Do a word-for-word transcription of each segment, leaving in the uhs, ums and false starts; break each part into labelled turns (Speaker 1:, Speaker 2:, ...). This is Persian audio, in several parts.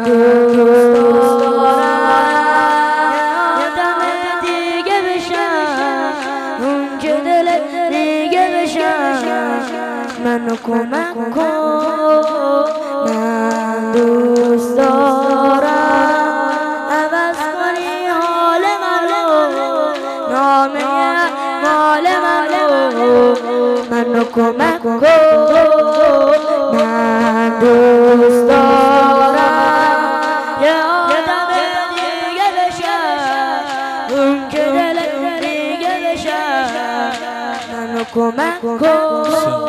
Speaker 1: دوست دارم یه آدم دیگه بشم، اون که دلت دیگه بشم، منو کمک کن. من دوست دارم عوض کنی حال منو، نامه مال منو، منو کمک کن. من دوست دارم یه آدم دیگه بشم، اون که دلت دیگه بشم، منو کمک کن.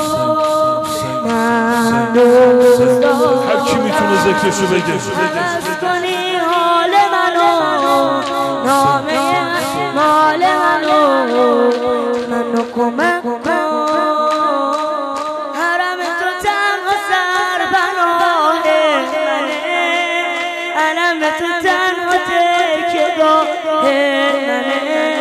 Speaker 1: من دوست دارم
Speaker 2: هر کی میتونه ذکرشو بگه،
Speaker 1: عوض کنی حال منو، نامه مال منو، منو کمک کن. حرم تو تنها سرپناه منه، علم تو تنها تکیه‌گاه منه.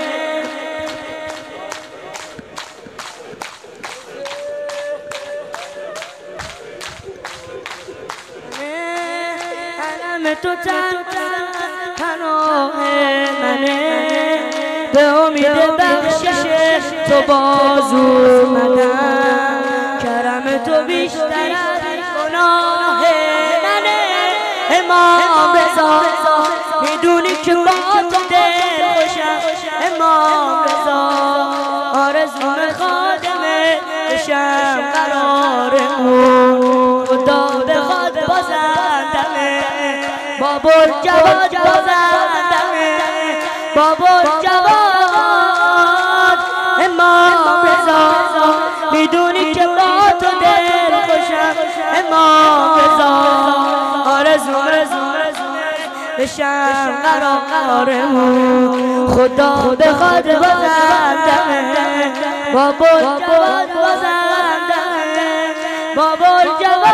Speaker 1: علم تو تنها پناه منه، به امید بخشش تو باز اومدم. کرم تو بیشتر از گناه منه. امام رضا میدونی که با تو دل خوشم، امام رضا آرزوم خادمه بشم قرارمون. خدا بخواد بازندمه، بابر جواد بازندمه، بابر جواد. امام رضا میدونی که با تو دل خوشم، امام رضا آرزوم بشم قرارمون. خدا بخواد بازندمه، بابر جواد بازندمه، بابر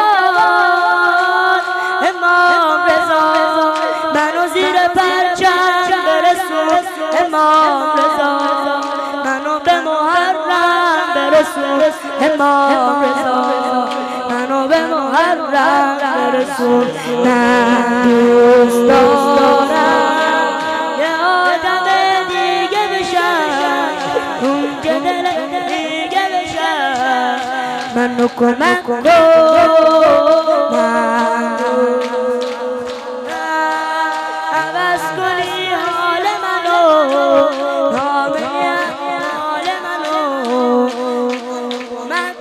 Speaker 1: جواد. امام رضا منو زیر پرچم برسون، امام رضا منو به محرم برسون، امام رضا منو به محرم برسون. من دوست دارم یه آدم دیگه بشم، اون که دلت دیگه بشم، منو کمک کن. عوض کنی حال منو، نامه حال منو، کمک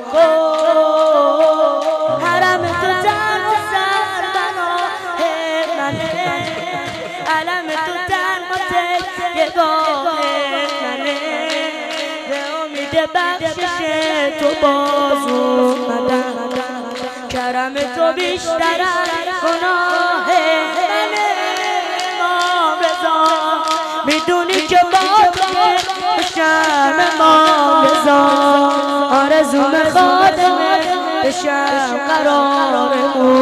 Speaker 1: کن. حرم تو تنها سرپناه منه، علم تو تنها تکیه‌گاه منه، به امید بخشش تو باز اومدم. کرم تو بیشتر از گناه منه. امام رضا میدونی که با تو بشم، امام رضا آرزوم خادمه بشم قرارمون.